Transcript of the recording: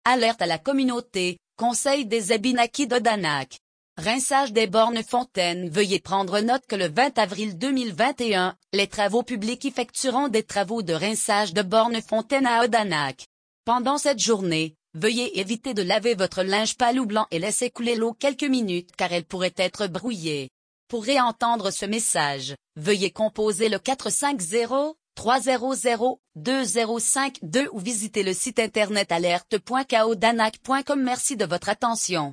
Alerte à la communauté, conseil des Abénaquis d'Odanak. Rinçage des bornes fontaines. Veuillez prendre note que le 20 avril 2021, les travaux publics effectueront des travaux de rinçage de bornes fontaines à Odanak. Pendant cette journée, veuillez éviter de laver votre linge pâle ou blanc et laisser couler l'eau quelques minutes car elle pourrait être brouillée. Pour réentendre ce message, veuillez composer le 450-300-2052 ou visiter le site internet alerte.kaodanak.com. Merci de votre attention.